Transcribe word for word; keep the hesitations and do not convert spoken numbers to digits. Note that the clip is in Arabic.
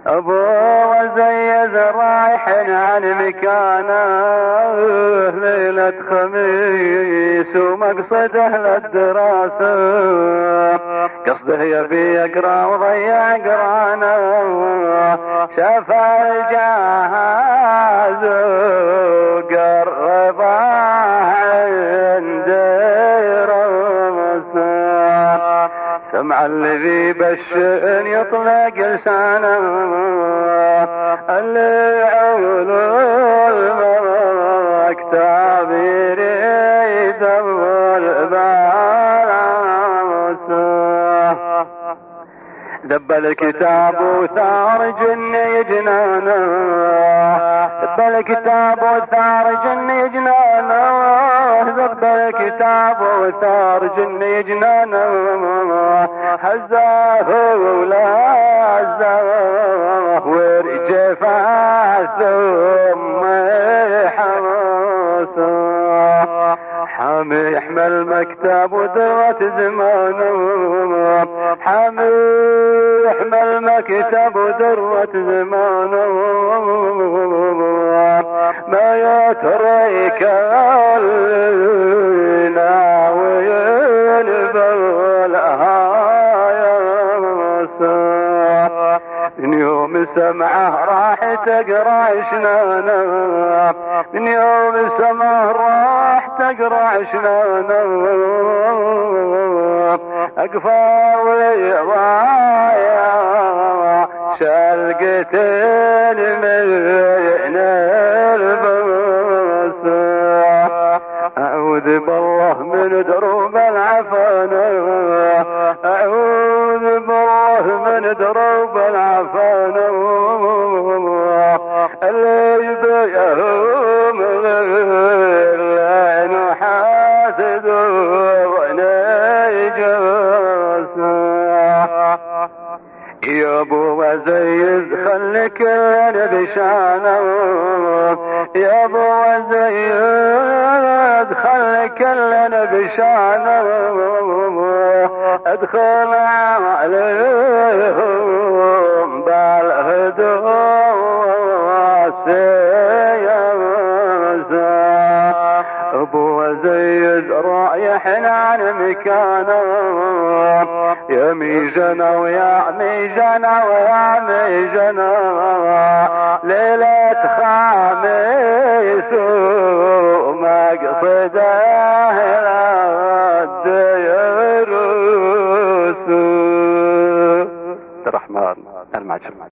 ابو وزيز رايح عن مكانه ليلة خميس ومقصده للدراسة، قصده يبي يقرا وضيع قرانه، شاف الجهاز وقربه عند راسه، سمع الذي بالشئن يطلق لسانه، اللي عول المكتب يريد البالاسه، دب الكتاب وثار جني جنانه، دب الكتاب وثار جني جنانه، دب الكتاب وثار جني جنانه، هزاه ولا هزاه ورجفه ثم حرسه، حامي يحمل مكتب ودرة زمانه، حامي يحمل مكتب ودرة زمانه، ما يترك الناوين بالهايا، من يوم سمعه راح تقرا شنانه، من يوم سمعه راح تقرا شنانه، اقفى وضايع شلقتين من البس، اعوذ بالله من دروب العفانه، اعوذ بالله من دروب العفانه، اللي يبيهم اللعن حاسد ونجاسه، يا ابو وزيز خلك بشانه، يا ابو وزيز خلك بشانه، ادخل عليهم بالهدوء سياسة، ابو وزيز رايح عن مكانه، يا ميجنا ويا ميجنا ويا ميجنا، ليلة خامس ومقصده الديروس. الرحمن المعجم.